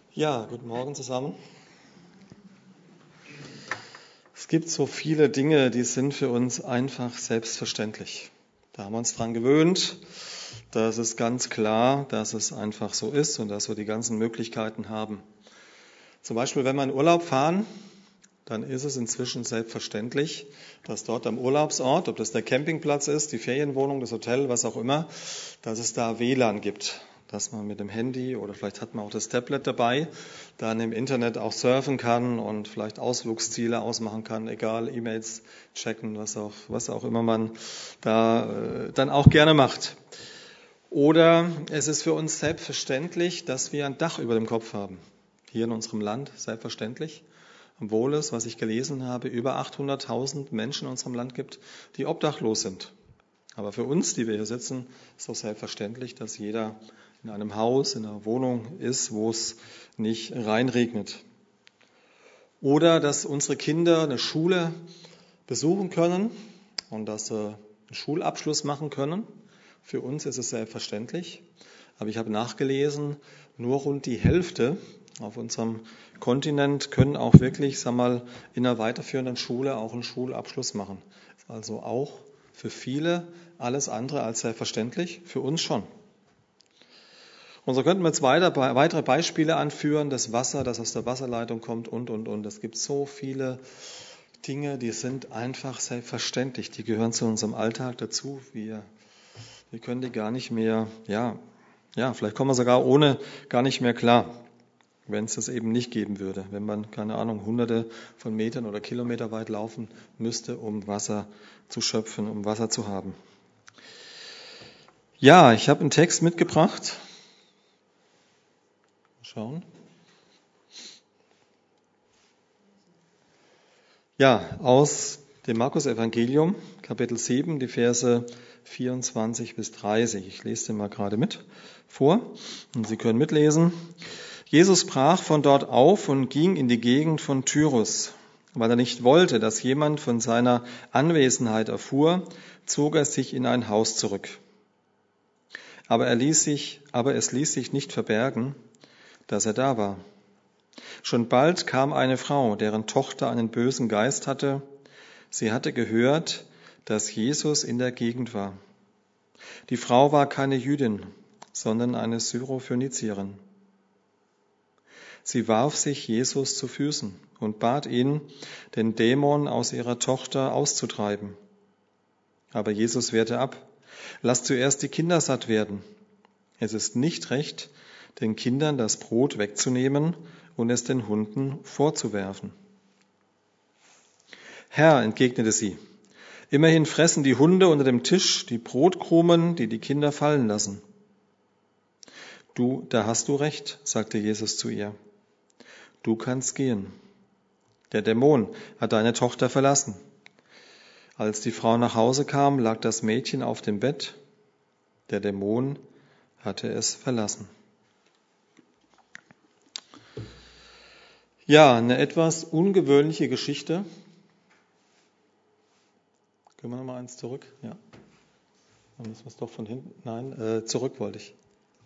Ja, guten Morgen zusammen. Es gibt so viele Dinge, die sind für uns einfach selbstverständlich. Da haben wir uns dran gewöhnt. Das ist ganz klar, dass es einfach so ist und dass wir die ganzen Möglichkeiten haben. Zum Beispiel, wenn wir in Urlaub fahren, dann ist es inzwischen selbstverständlich, dass dort am Urlaubsort, ob das der Campingplatz ist, die Ferienwohnung, das Hotel, was auch immer, dass es da WLAN gibt. Dass man mit dem Handy oder vielleicht hat man auch das Tablet dabei, dann im Internet auch surfen kann und vielleicht Ausflugsziele ausmachen kann, egal, E-Mails checken, was auch immer man da dann auch gerne macht. Oder es ist für uns selbstverständlich, dass wir ein Dach über dem Kopf haben. Hier in unserem Land, selbstverständlich. Obwohl es, was ich gelesen habe, über 800.000 Menschen in unserem Land gibt, die obdachlos sind. Aber für uns, die wir hier sitzen, ist doch selbstverständlich, dass jeder in einem Haus, in einer Wohnung ist, wo es nicht reinregnet. Oder dass unsere Kinder eine Schule besuchen können und dass sie einen Schulabschluss machen können. Für uns ist es selbstverständlich. Aber ich habe nachgelesen, nur rund die Hälfte auf unserem Kontinent können auch wirklich, in einer weiterführenden Schule auch einen Schulabschluss machen. Also auch für viele alles andere als selbstverständlich, für uns schon. Und so könnten wir jetzt weitere Beispiele anführen, das Wasser, das aus der Wasserleitung kommt und. Es gibt so viele Dinge, die sind einfach selbstverständlich, die gehören zu unserem Alltag dazu. Wir können die gar nicht mehr, vielleicht kommen wir sogar ohne gar nicht mehr klar, wenn es das eben nicht geben würde, wenn man, keine Ahnung, hunderte von Metern oder Kilometer weit laufen müsste, um Wasser zu schöpfen, um Wasser zu haben. Ja, ich habe einen Text mitgebracht. Mal schauen. Ja, aus dem Markus-Evangelium, Kapitel 7, die Verse 24 bis 30. Ich lese den mal gerade mit vor und Sie können mitlesen. Jesus brach von dort auf und ging in die Gegend von Tyrus. Weil er nicht wollte, dass jemand von seiner Anwesenheit erfuhr, zog er sich in ein Haus zurück. Aber es ließ sich nicht verbergen, dass er da war. Schon bald kam eine Frau, deren Tochter einen bösen Geist hatte. Sie hatte gehört, dass Jesus in der Gegend war. Die Frau war keine Jüdin, sondern eine Syrophönizierin. Sie warf sich Jesus zu Füßen und bat ihn, den Dämon aus ihrer Tochter auszutreiben. Aber Jesus wehrte ab. Lasst zuerst die Kinder satt werden. Es ist nicht recht, den Kindern das Brot wegzunehmen und es den Hunden vorzuwerfen. Herr, entgegnete sie, immerhin fressen die Hunde unter dem Tisch die Brotkrumen, die die Kinder fallen lassen. Da hast du recht, sagte Jesus zu ihr. Du kannst gehen. Der Dämon hat deine Tochter verlassen. Als die Frau nach Hause kam, lag das Mädchen auf dem Bett. Der Dämon hatte es verlassen. Ja, eine etwas ungewöhnliche Geschichte. Können wir noch mal eins zurück? Ja. Dann müssen wir es doch von hinten. Nein, zurück wollte ich.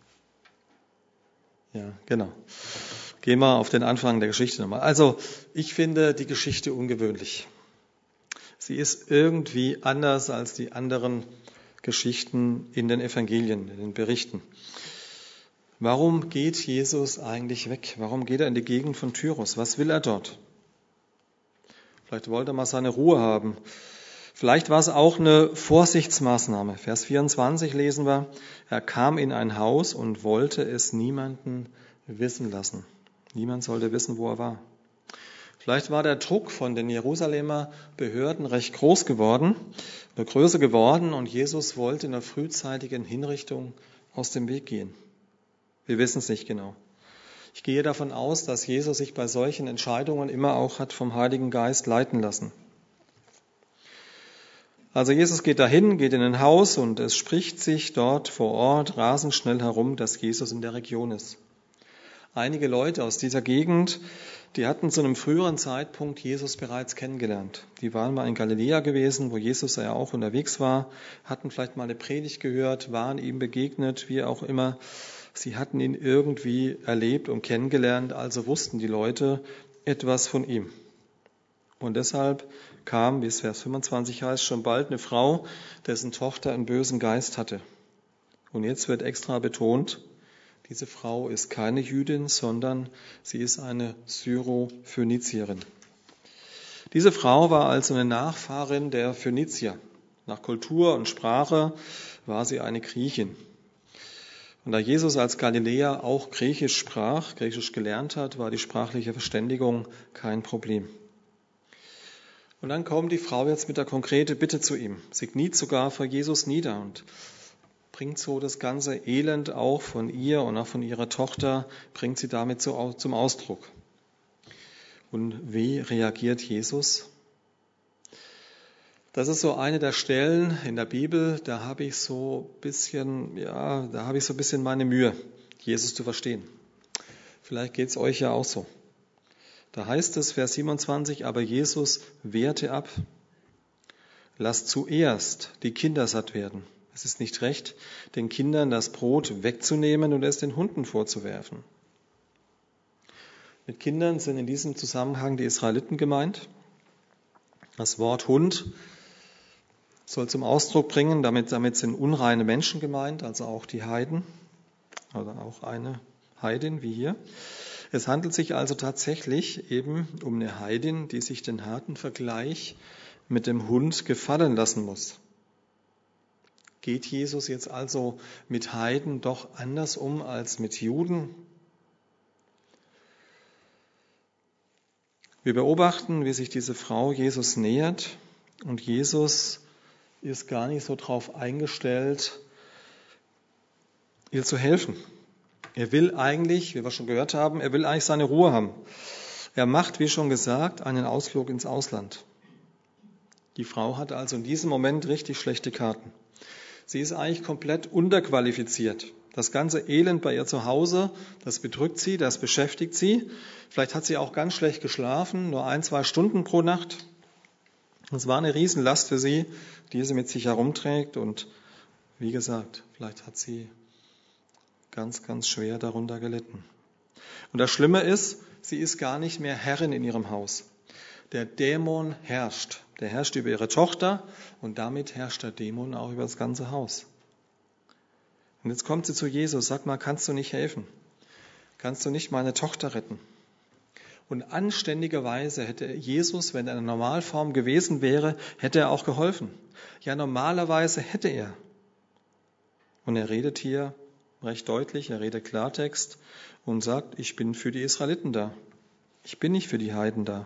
Ja, genau. Gehen wir auf den Anfang der Geschichte nochmal. Also, ich finde die Geschichte ungewöhnlich. Sie ist irgendwie anders als die anderen Geschichten in den Evangelien, in den Berichten. Warum geht Jesus eigentlich weg? Warum geht er in die Gegend von Tyrus? Was will er dort? Vielleicht wollte er mal seine Ruhe haben. Vielleicht war es auch eine Vorsichtsmaßnahme. Vers 24 lesen wir, er kam in ein Haus und wollte es niemanden wissen lassen. Niemand sollte wissen, wo er war. Vielleicht war der Druck von den Jerusalemer Behörden recht groß geworden, oder größer geworden, und Jesus wollte in der frühzeitigen Hinrichtung aus dem Weg gehen. Wir wissen es nicht genau. Ich gehe davon aus, dass Jesus sich bei solchen Entscheidungen immer auch hat vom Heiligen Geist leiten lassen. Also Jesus geht dahin, geht in ein Haus und es spricht sich dort vor Ort rasend schnell herum, dass Jesus in der Region ist. Einige Leute aus dieser Gegend, die hatten zu einem früheren Zeitpunkt Jesus bereits kennengelernt. Die waren mal in Galiläa gewesen, wo Jesus ja auch unterwegs war, hatten vielleicht mal eine Predigt gehört, waren ihm begegnet, wie auch immer. Sie hatten ihn irgendwie erlebt und kennengelernt, also wussten die Leute etwas von ihm. Und deshalb kam, wie es Vers 25 heißt, schon bald eine Frau, dessen Tochter einen bösen Geist hatte. Und jetzt wird extra betont, diese Frau ist keine Jüdin, sondern sie ist eine Syrophönizierin. Diese Frau war also eine Nachfahrin der Phönizier. Nach Kultur und Sprache war sie eine Griechin. Und da Jesus als Galiläer auch Griechisch sprach, Griechisch gelernt hat, war die sprachliche Verständigung kein Problem. Und dann kommt die Frau jetzt mit der konkreten Bitte zu ihm. Sie kniet sogar vor Jesus nieder und bringt so das ganze Elend auch von ihr und auch von ihrer Tochter, bringt sie damit zum Ausdruck. Und wie reagiert Jesus? Das ist so eine der Stellen in der Bibel, da habe ich so ein bisschen meine Mühe, Jesus zu verstehen. Vielleicht geht es euch ja auch so. Da heißt es, Vers 27, aber Jesus wehrte ab. Lasst zuerst die Kinder satt werden. Es ist nicht recht, den Kindern das Brot wegzunehmen und es den Hunden vorzuwerfen. Mit Kindern sind in diesem Zusammenhang die Israeliten gemeint. Das Wort Hund soll zum Ausdruck bringen, damit sind unreine Menschen gemeint, also auch die Heiden, oder auch eine Heidin wie hier. Es handelt sich also tatsächlich eben um eine Heidin, die sich den harten Vergleich mit dem Hund gefallen lassen muss. Geht Jesus jetzt also mit Heiden doch anders um als mit Juden? Wir beobachten, wie sich diese Frau Jesus nähert und Jesus ist gar nicht so darauf eingestellt, ihr zu helfen. Er will eigentlich, wie wir schon gehört haben, er will eigentlich seine Ruhe haben. Er macht, wie schon gesagt, einen Ausflug ins Ausland. Die Frau hat also in diesem Moment richtig schlechte Karten. Sie ist eigentlich komplett unterqualifiziert. Das ganze Elend bei ihr zu Hause, das bedrückt sie, das beschäftigt sie. Vielleicht hat sie auch ganz schlecht geschlafen, nur 1-2 Stunden pro Nacht. Es war eine Riesenlast für sie, die sie mit sich herumträgt. Und wie gesagt, vielleicht hat sie ganz, ganz schwer darunter gelitten. Und das Schlimme ist, sie ist gar nicht mehr Herrin in ihrem Haus. Der Dämon herrscht. Der herrscht über ihre Tochter und damit herrscht der Dämon auch über das ganze Haus. Und jetzt kommt sie zu Jesus, sag mal, kannst du nicht helfen? Kannst du nicht meine Tochter retten? Und anständigerweise hätte Jesus, wenn er in Normalform gewesen wäre, hätte er auch geholfen. Ja, normalerweise hätte er. Und er redet hier recht deutlich, er redet Klartext und sagt, ich bin für die Israeliten da. Ich bin nicht für die Heiden da.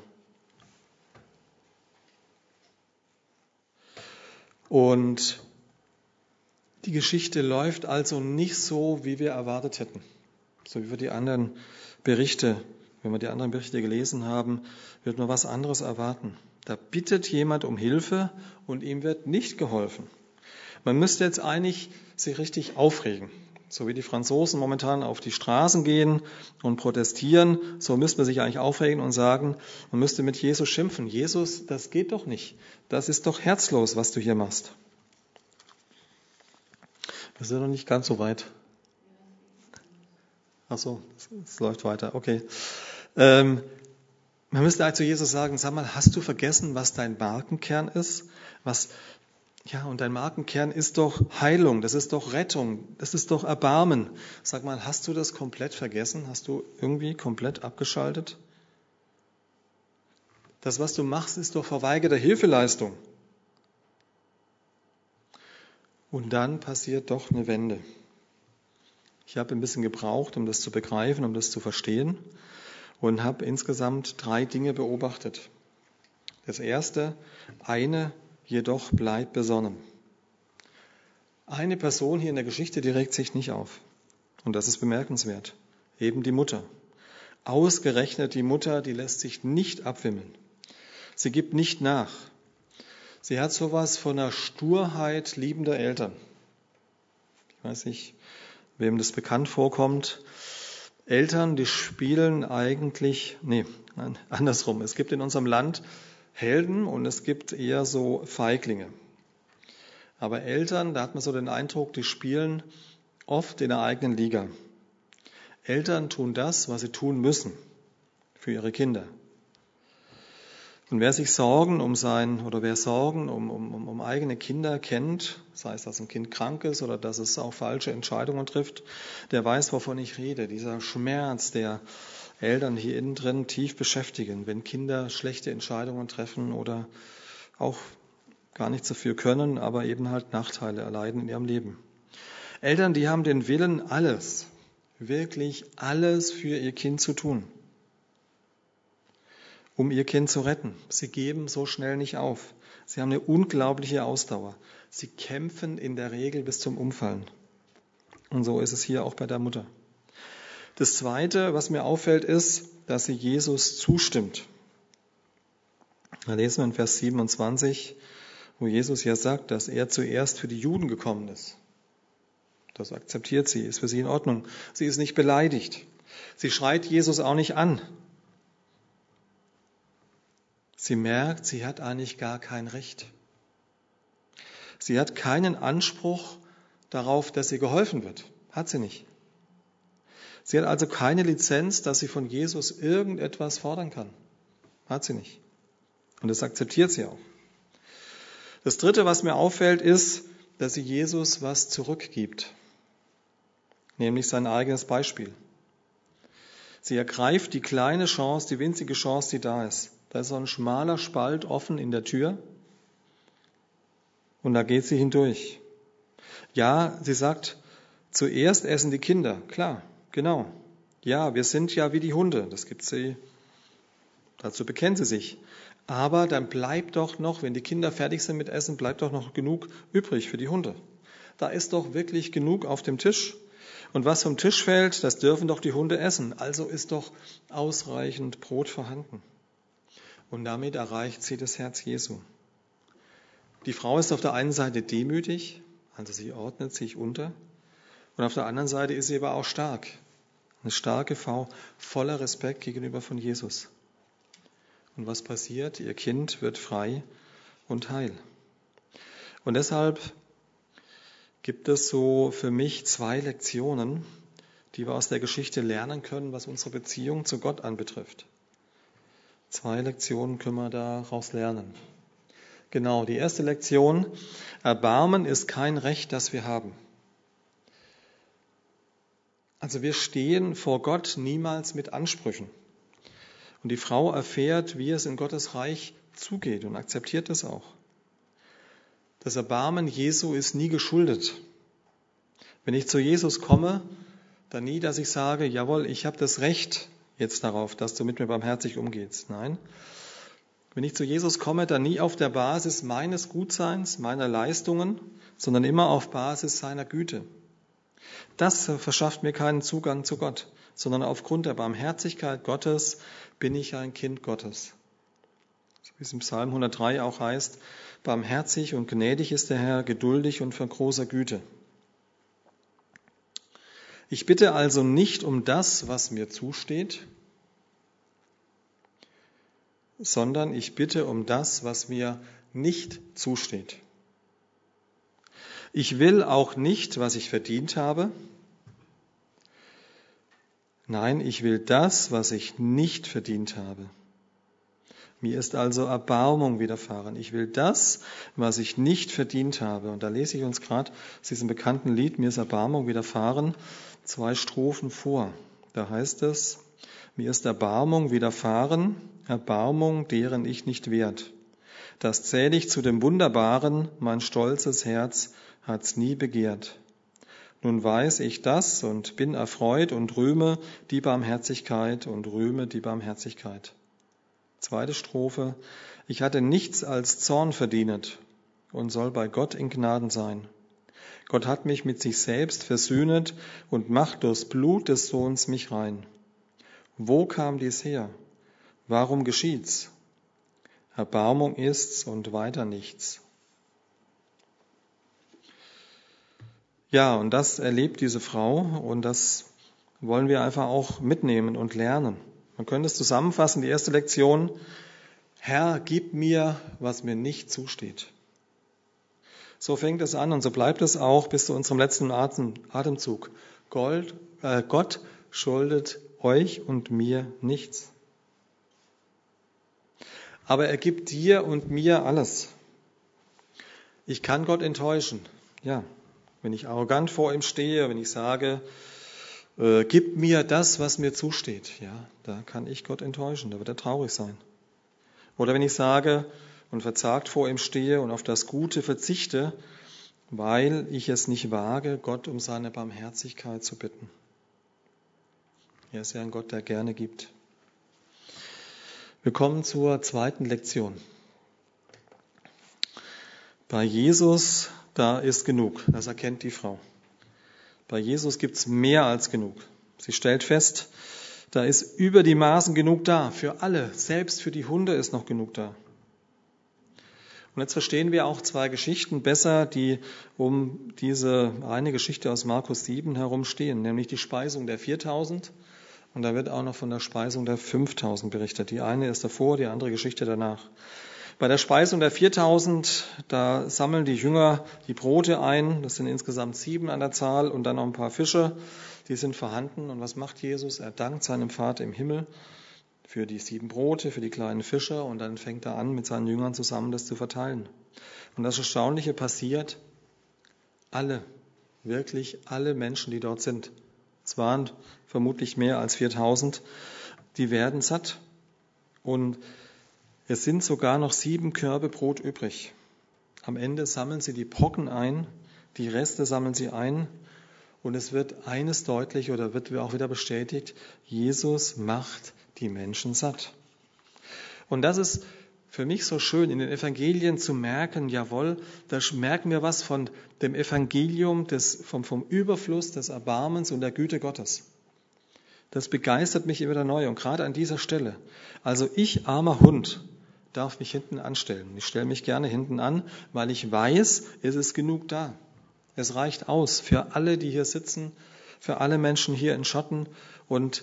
Und die Geschichte läuft also nicht so, wie wir erwartet hätten. So wie wir die anderen Berichte, wenn wir die anderen Berichte gelesen haben, wird man was anderes erwarten. Da bittet jemand um Hilfe und ihm wird nicht geholfen. Man müsste jetzt eigentlich sich richtig aufregen. So wie die Franzosen momentan auf die Straßen gehen und protestieren, so müsste man sich eigentlich aufregen und sagen, man müsste mit Jesus schimpfen. Jesus, das geht doch nicht. Das ist doch herzlos, was du hier machst. Wir sind noch nicht ganz so weit. Ach so, es läuft weiter. Okay. Man müsste also zu Jesus sagen, sag mal, hast du vergessen, was dein Markenkern ist? Und dein Markenkern ist doch Heilung, das ist doch Rettung, das ist doch Erbarmen. Sag mal, hast du das komplett vergessen? Hast du irgendwie komplett abgeschaltet? Das, was du machst, ist doch verweigerte Hilfeleistung. Und dann passiert doch eine Wende. Ich habe ein bisschen gebraucht, um das zu begreifen, um das zu verstehen und habe insgesamt 3 Dinge beobachtet. Das erste, eine jedoch bleibt besonnen. Eine Person hier in der Geschichte, die regt sich nicht auf. Und das ist bemerkenswert. Eben die Mutter. Ausgerechnet die Mutter, die lässt sich nicht abwimmeln. Sie gibt nicht nach. Sie hat sowas von einer Sturheit liebender Eltern. Ich weiß nicht, wem das bekannt vorkommt. Eltern, die spielen andersrum. Es gibt in unserem Land Helden und es gibt eher so Feiglinge. Aber Eltern, da hat man so den Eindruck, die spielen oft in der eigenen Liga. Eltern tun das, was sie tun müssen für ihre Kinder. Und wer sich Sorgen um eigene Kinder kennt, sei es, dass ein Kind krank ist oder dass es auch falsche Entscheidungen trifft, der weiß, wovon ich rede. Dieser Schmerz, der Eltern hier innen drin tief beschäftigen, wenn Kinder schlechte Entscheidungen treffen oder auch gar nichts dafür können, aber eben halt Nachteile erleiden in ihrem Leben. Eltern, die haben den Willen, alles, wirklich alles für ihr Kind zu tun, um ihr Kind zu retten. Sie geben so schnell nicht auf. Sie haben eine unglaubliche Ausdauer. Sie kämpfen in der Regel bis zum Umfallen. Und so ist es hier auch bei der Mutter. Das Zweite, was mir auffällt, ist, dass sie Jesus zustimmt. Da lesen wir in Vers 27, wo Jesus ja sagt, dass er zuerst für die Juden gekommen ist. Das akzeptiert sie, ist für sie in Ordnung. Sie ist nicht beleidigt. Sie schreit Jesus auch nicht an. Sie merkt, sie hat eigentlich gar kein Recht. Sie hat keinen Anspruch darauf, dass ihr geholfen wird. Hat sie nicht. Sie hat also keine Lizenz, dass sie von Jesus irgendetwas fordern kann. Hat sie nicht. Und das akzeptiert sie auch. Das Dritte, was mir auffällt, ist, dass sie Jesus was zurückgibt. Nämlich sein eigenes Beispiel. Sie ergreift die kleine Chance, die winzige Chance, die da ist. Da ist so ein schmaler Spalt offen in der Tür und da geht sie hindurch. Ja, sie sagt, zuerst essen die Kinder. Klar, genau. Ja, wir sind ja wie die Hunde. Das gibt sie, dazu bekennt sie sich. Aber dann bleibt doch noch, wenn die Kinder fertig sind mit Essen, bleibt doch noch genug übrig für die Hunde. Da ist doch wirklich genug auf dem Tisch. Und was vom Tisch fällt, das dürfen doch die Hunde essen. Also ist doch ausreichend Brot vorhanden. Und damit erreicht sie das Herz Jesu. Die Frau ist auf der einen Seite demütig, also sie ordnet sich unter. Und auf der anderen Seite ist sie aber auch stark. Eine starke Frau, voller Respekt gegenüber von Jesus. Und was passiert? Ihr Kind wird frei und heil. Und deshalb gibt es so für mich 2 Lektionen, die wir aus der Geschichte lernen können, was unsere Beziehung zu Gott anbetrifft. 2 Lektionen können wir daraus lernen. Genau, die erste Lektion: Erbarmen ist kein Recht, das wir haben. Also wir stehen vor Gott niemals mit Ansprüchen. Und die Frau erfährt, wie es in Gottes Reich zugeht und akzeptiert das auch. Das Erbarmen Jesu ist nie geschuldet. Wenn ich zu Jesus komme, dann nie, dass ich sage, jawohl, ich habe das Recht jetzt darauf, dass du mit mir barmherzig umgehst. Nein. Wenn ich zu Jesus komme, dann nie auf der Basis meines Gutseins, meiner Leistungen, sondern immer auf Basis seiner Güte. Das verschafft mir keinen Zugang zu Gott, sondern aufgrund der Barmherzigkeit Gottes bin ich ein Kind Gottes. So wie es im Psalm 103 auch heißt, barmherzig und gnädig ist der Herr, geduldig und von großer Güte. Ich bitte also nicht um das, was mir zusteht, sondern ich bitte um das, was mir nicht zusteht. Ich will auch nicht, was ich verdient habe. Nein, ich will das, was ich nicht verdient habe. Mir ist also Erbarmung widerfahren. Ich will das, was ich nicht verdient habe. Und da lese ich uns gerade aus diesem bekannten Lied, Mir ist Erbarmung widerfahren, 2 Strophen vor. Da heißt es, mir ist Erbarmung widerfahren, Erbarmung, deren ich nicht wert. Das zähl ich zu dem Wunderbaren, mein stolzes Herz hat's nie begehrt. Nun weiß ich das und bin erfreut und rühme die Barmherzigkeit und rühme die Barmherzigkeit. 2. Strophe. Ich hatte nichts als Zorn verdienet und soll bei Gott in Gnaden sein. Gott hat mich mit sich selbst versöhnet und macht durchs Blut des Sohns mich rein. Wo kam dies her? Warum geschieht's? Erbarmung ist's und weiter nichts. Ja, und das erlebt diese Frau und das wollen wir einfach auch mitnehmen und lernen. Man könnte es zusammenfassen, die erste Lektion: Herr, gib mir, was mir nicht zusteht. So fängt es an und so bleibt es auch bis zu unserem letzten Atemzug. Gott schuldet euch und mir nichts. Aber er gibt dir und mir alles. Ich kann Gott enttäuschen. Ja, wenn ich arrogant vor ihm stehe, wenn ich sage, gib mir das, was mir zusteht, ja, da kann ich Gott enttäuschen, da wird er traurig sein. Oder wenn ich sage und verzagt vor ihm stehe und auf das Gute verzichte, weil ich es nicht wage, Gott um seine Barmherzigkeit zu bitten. Er ist ja ein Gott, der gerne gibt. Wir kommen zur zweiten Lektion. Bei Jesus, da ist genug, das erkennt die Frau. Bei Jesus gibt es mehr als genug. Sie stellt fest, da ist über die Maßen genug da, für alle, selbst für die Hunde ist noch genug da. Und jetzt verstehen wir auch zwei Geschichten besser, die um diese eine Geschichte aus Markus 7 herum stehen, nämlich die Speisung der 4.000 und da wird auch noch von der Speisung der 5.000 berichtet. Die eine ist davor, die andere Geschichte danach. Bei der Speisung der 4.000, da sammeln die Jünger die Brote ein, das sind insgesamt 7 an der Zahl und dann noch ein paar Fische, die sind vorhanden. Und was macht Jesus? Er dankt seinem Vater im Himmel für die 7 Brote, für die kleinen Fische und dann fängt er an, mit seinen Jüngern zusammen das zu verteilen. Und das Erstaunliche passiert, alle, wirklich alle Menschen, die dort sind, es waren vermutlich mehr als 4.000, die werden satt. Und es sind sogar noch 7 Körbe Brot übrig. Am Ende sammeln sie die Brocken ein, die Reste sammeln sie ein und es wird eines deutlich oder wird auch wieder bestätigt, Jesus macht die Menschen satt. Und das ist für mich so schön, in den Evangelien zu merken, jawohl, da merken wir was von dem Evangelium, vom Überfluss des Erbarmens und der Güte Gottes. Das begeistert mich immer wieder neu und gerade an dieser Stelle. Also ich, armer Hund, darf mich hinten anstellen. Ich stelle mich gerne hinten an, weil ich weiß, es ist genug da. Es reicht aus für alle, die hier sitzen, für alle Menschen hier in Schotten und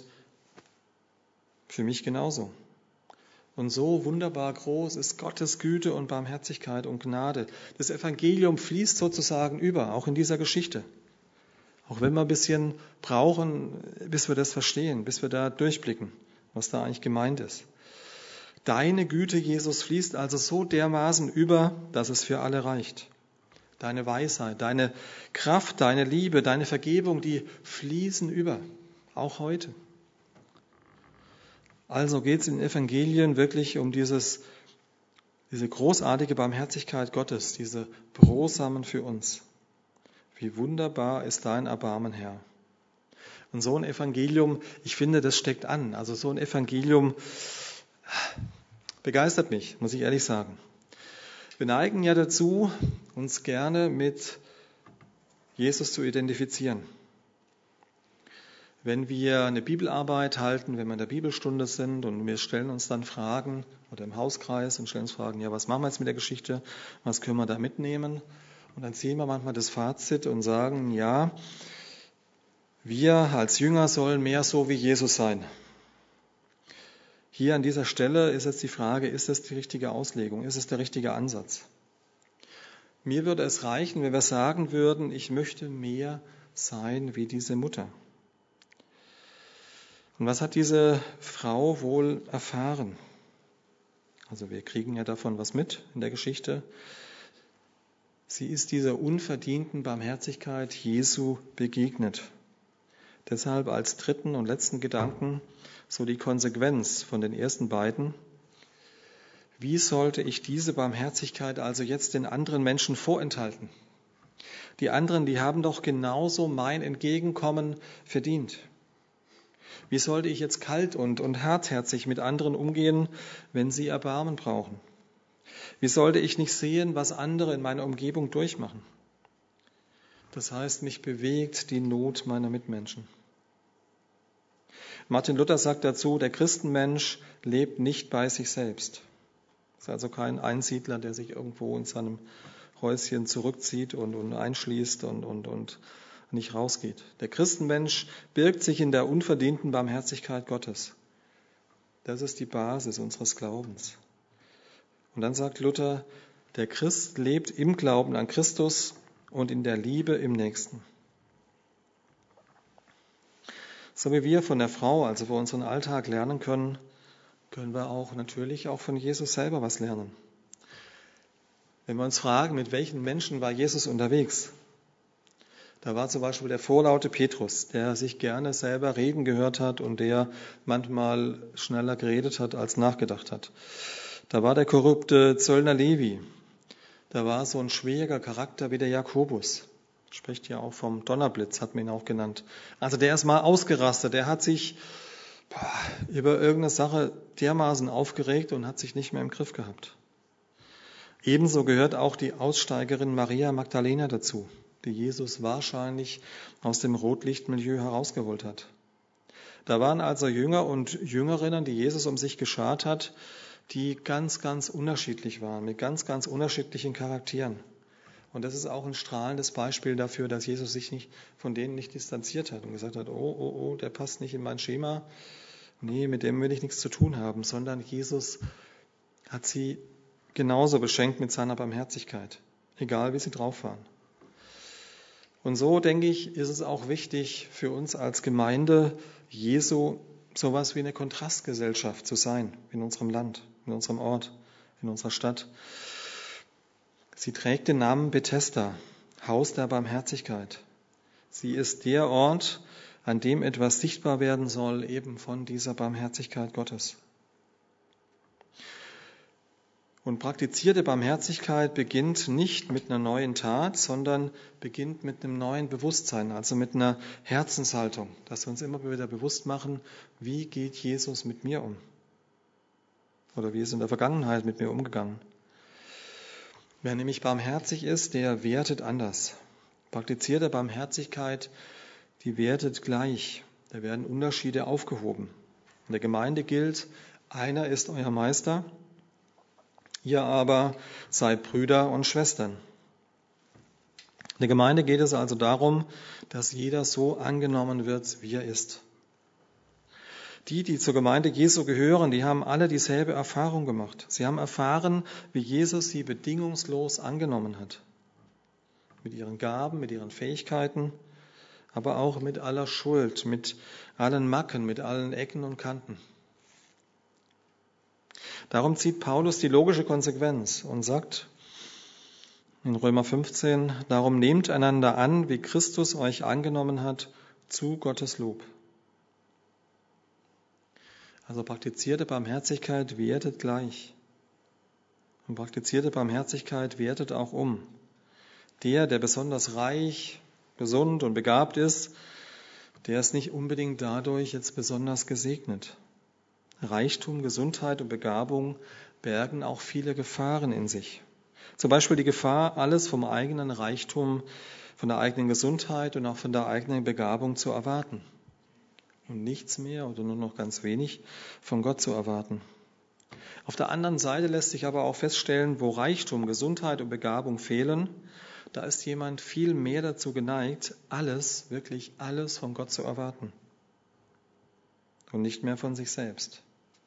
für mich genauso. Und so wunderbar groß ist Gottes Güte und Barmherzigkeit und Gnade. Das Evangelium fließt sozusagen über, auch in dieser Geschichte. Auch wenn wir ein bisschen brauchen, bis wir das verstehen, bis wir da durchblicken, was da eigentlich gemeint ist. Deine Güte, Jesus, fließt also so dermaßen über, dass es für alle reicht. Deine Weisheit, deine Kraft, deine Liebe, deine Vergebung, die fließen über, auch heute. Also geht es in den Evangelien wirklich um diese großartige Barmherzigkeit Gottes, diese Brosamen für uns. Wie wunderbar ist dein Erbarmen, Herr. Und so ein Evangelium, ich finde, das steckt an. Also so ein Evangelium begeistert mich, muss ich ehrlich sagen. Wir neigen ja dazu, uns gerne mit Jesus zu identifizieren. Wenn wir eine Bibelarbeit halten, wenn wir in der Bibelstunde sind und wir stellen uns dann Fragen oder im Hauskreis und stellen uns Fragen, ja, was machen wir jetzt mit der Geschichte, was können wir da mitnehmen? Und dann ziehen wir manchmal das Fazit und sagen, ja, wir als Jünger sollen mehr so wie Jesus sein. Hier an dieser Stelle ist jetzt die Frage, ist das die richtige Auslegung, ist es der richtige Ansatz? Mir würde es reichen, wenn wir sagen würden, ich möchte mehr sein wie diese Mutter. Und was hat diese Frau wohl erfahren? Also wir kriegen ja davon was mit in der Geschichte. Sie ist dieser unverdienten Barmherzigkeit Jesu begegnet. Deshalb als dritten und letzten Gedanken so die Konsequenz von den ersten beiden. Wie sollte ich diese Barmherzigkeit also jetzt den anderen Menschen vorenthalten? Die anderen, die haben doch genauso mein Entgegenkommen verdient. Wie sollte ich jetzt kalt und hartherzig mit anderen umgehen, wenn sie Erbarmen brauchen? Wie sollte ich nicht sehen, was andere in meiner Umgebung durchmachen? Das heißt, mich bewegt die Not meiner Mitmenschen. Martin Luther sagt dazu, der Christenmensch lebt nicht bei sich selbst. Ist also kein Einsiedler, der sich irgendwo in seinem Häuschen zurückzieht und einschließt und nicht rausgeht. Der Christenmensch birgt sich in der unverdienten Barmherzigkeit Gottes. Das ist die Basis unseres Glaubens. Und dann sagt Luther, der Christ lebt im Glauben an Christus und in der Liebe im Nächsten. So wie wir von der Frau, also für unseren Alltag lernen können, können wir natürlich auch von Jesus selber was lernen. Wenn wir uns fragen, mit welchen Menschen war Jesus unterwegs? Da war zum Beispiel der vorlaute Petrus, der sich gerne selber reden gehört hat und der manchmal schneller geredet hat, als nachgedacht hat. Da war der korrupte Zöllner Levi. Da war so ein schwieriger Charakter wie der Jakobus. Spricht ja auch vom Donnerblitz, hat man ihn auch genannt. Also der ist mal ausgerastet, der hat sich über irgendeine Sache dermaßen aufgeregt und hat sich nicht mehr im Griff gehabt. Ebenso gehört auch die Aussteigerin Maria Magdalena dazu, die Jesus wahrscheinlich aus dem Rotlichtmilieu herausgeholt hat. Da waren also Jünger und Jüngerinnen, die Jesus um sich geschart hat, die ganz, ganz unterschiedlich waren, mit ganz, ganz unterschiedlichen Charakteren. Und das ist auch ein strahlendes Beispiel dafür, dass Jesus sich von denen nicht distanziert hat und gesagt hat, oh, der passt nicht in mein Schema, nee, mit dem will ich nichts zu tun haben, sondern Jesus hat sie genauso beschenkt mit seiner Barmherzigkeit, egal wie sie drauf waren. Und so, denke ich, ist es auch wichtig für uns als Gemeinde Jesu sowas wie eine Kontrastgesellschaft zu sein in unserem Land, in unserem Ort, in unserer Stadt. Sie trägt den Namen Bethesda, Haus der Barmherzigkeit. Sie ist der Ort, an dem etwas sichtbar werden soll, eben von dieser Barmherzigkeit Gottes. Und praktizierte Barmherzigkeit beginnt nicht mit einer neuen Tat, sondern beginnt mit einem neuen Bewusstsein, also mit einer Herzenshaltung, dass wir uns immer wieder bewusst machen, wie geht Jesus mit mir um? Oder wie ist in der Vergangenheit mit mir umgegangen? Wer nämlich barmherzig ist, der wertet anders. Praktizierte Barmherzigkeit, die wertet gleich. Da werden Unterschiede aufgehoben. In der Gemeinde gilt, einer ist euer Meister, ihr aber seid Brüder und Schwestern. In der Gemeinde geht es also darum, dass jeder so angenommen wird, wie er ist. Die zur Gemeinde Jesu gehören, die haben alle dieselbe Erfahrung gemacht. Sie haben erfahren, wie Jesus sie bedingungslos angenommen hat. Mit ihren Gaben, mit ihren Fähigkeiten, aber auch mit aller Schuld, mit allen Macken, mit allen Ecken und Kanten. Darum zieht Paulus die logische Konsequenz und sagt in Römer 15, darum nehmt einander an, wie Christus euch angenommen hat, zu Gottes Lob. Also praktizierte Barmherzigkeit wertet gleich. Und praktizierte Barmherzigkeit wertet auch um. Der besonders reich, gesund und begabt ist, der ist nicht unbedingt dadurch jetzt besonders gesegnet. Reichtum, Gesundheit und Begabung bergen auch viele Gefahren in sich. Zum Beispiel die Gefahr, alles vom eigenen Reichtum, von der eigenen Gesundheit und auch von der eigenen Begabung zu erwarten. Und nichts mehr oder nur noch ganz wenig von Gott zu erwarten. Auf der anderen Seite lässt sich aber auch feststellen, wo Reichtum, Gesundheit und Begabung fehlen, da ist jemand viel mehr dazu geneigt, alles, wirklich alles von Gott zu erwarten. Und nicht mehr von sich selbst.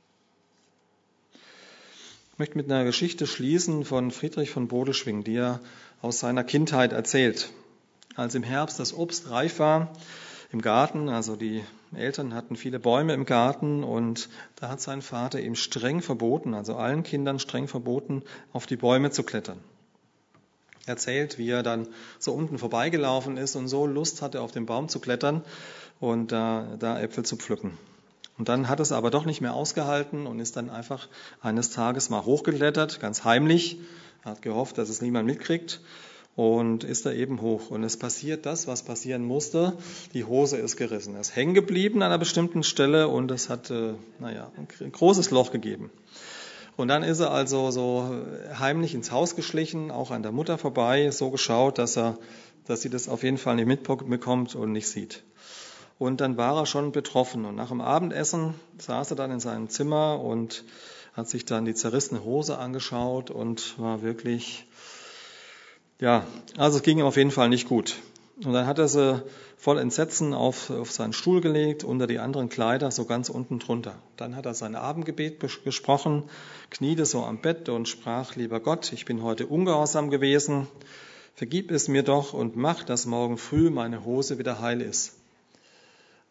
Ich möchte mit einer Geschichte schließen von Friedrich von Bodeschwingh, die er aus seiner Kindheit erzählt. Als im Herbst das Obst reif war im Garten, also die Eltern hatten viele Bäume im Garten und da hat sein Vater ihm streng verboten, also allen Kindern streng verboten, auf die Bäume zu klettern. Er erzählt, wie er dann so unten vorbeigelaufen ist und so Lust hatte, auf den Baum zu klettern und da Äpfel zu pflücken. Und dann hat es aber doch nicht mehr ausgehalten und ist dann einfach eines Tages mal hochgeklettert, ganz heimlich. Er hat gehofft, dass es niemand mitkriegt und ist da eben hoch. Und es passiert das, was passieren musste. Die Hose ist gerissen. Er ist hängen geblieben an einer bestimmten Stelle und es hat ein großes Loch gegeben. Und dann ist er also so heimlich ins Haus geschlichen, auch an der Mutter vorbei, so geschaut, dass sie das auf jeden Fall nicht mitbekommt und nicht sieht. Und dann war er schon betroffen. Und nach dem Abendessen saß er dann in seinem Zimmer und hat sich dann die zerrissene Hose angeschaut und war wirklich, also es ging ihm auf jeden Fall nicht gut. Und dann hat er sie voll Entsetzen auf seinen Stuhl gelegt, unter die anderen Kleider, so ganz unten drunter. Dann hat er sein Abendgebet gesprochen, kniete so am Bett und sprach, lieber Gott, ich bin heute ungehorsam gewesen, vergib es mir doch und mach, dass morgen früh meine Hose wieder heil ist.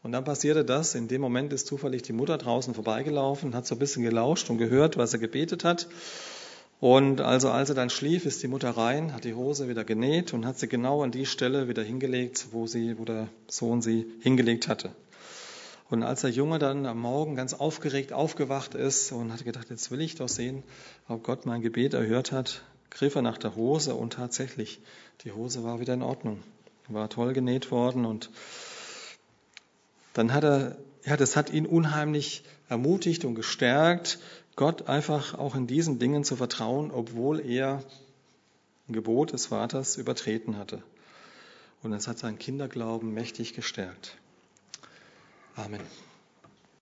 Und dann passierte das, in dem Moment ist zufällig die Mutter draußen vorbeigelaufen, hat so ein bisschen gelauscht und gehört, was er gebetet hat. Und also als er dann schlief, ist die Mutter rein, hat die Hose wieder genäht und hat sie genau an die Stelle wieder hingelegt, wo der Sohn sie hingelegt hatte. Und als der Junge dann am Morgen ganz aufgeregt aufgewacht ist und hat gedacht, jetzt will ich doch sehen, ob Gott mein Gebet erhört hat, griff er nach der Hose und tatsächlich, die Hose war wieder in Ordnung, war toll genäht worden und dann das hat ihn unheimlich ermutigt und gestärkt, Gott einfach auch in diesen Dingen zu vertrauen, obwohl er ein Gebot des Vaters übertreten hatte. Und es hat seinen Kinderglauben mächtig gestärkt. Amen.